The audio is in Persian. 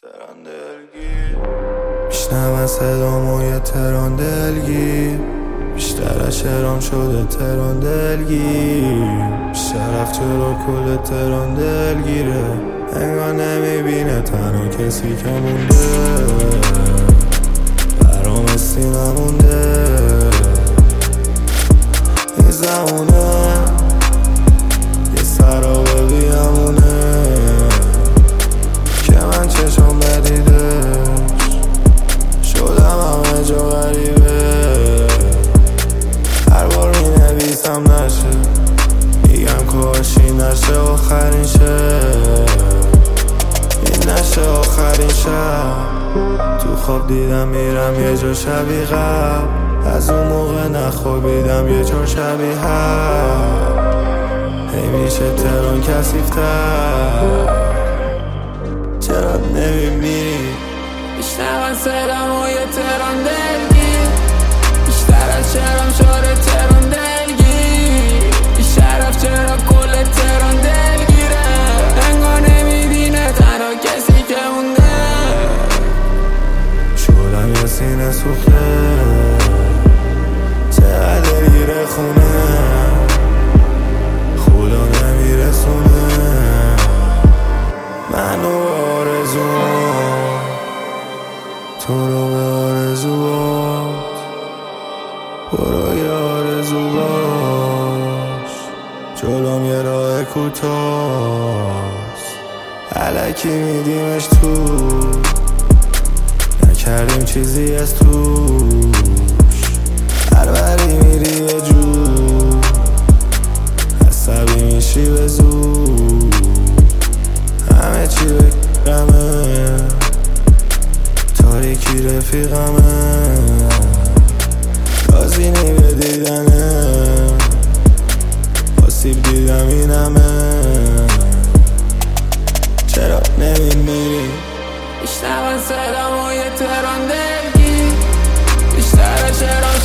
تران دلگیر میشنون صدامو یه تران دلگیر، بیشتر از شعرام شده تران دلگیر. شرف چرا کل تران دلگیره، انگار نمیبینه تنها کسی که مونده برام استی نمونده. این زمونه یه سرابه بیامونه که من چشم بدیدش شدم همه جا غریبه. هر بار مینویسم نشه، میگم کاشی نشه آخرین شه، این نشه آخرین شب. تو خواب دیدم میرم یه جا شبیه قبل، از اون موقع نخوابیدم یه جا شبیه هر. هی میشه تران کثیف‌تر، چرا نمیمیری؟ میشنون صدامو یه تران دلگیر، بیشتر از شعرام شده تران دلگیر. بی شرف چرا کل تران دلگیره، انگار نمیبینه تنها کسی که مونده. شدم یه سینه سوخته، چقدر دلگیره خونه، خدا نمیرسونه منو آرزوام تو رو به آرزوات. برو یه آرزو باش، جلوم یه راه کوتاست، الکی میدیمش تو، نکردیم چیزی از توش. هر وری میری یه جور، عصبی میشی به زور، همه چی بگرمه، تاریکی رفیقمه، رازینی به دیدنه، آسیب دیدم اینمه، چرا نمیمیری؟ میشنون صدامو یه تران دلگیر، بیشتر از شعرام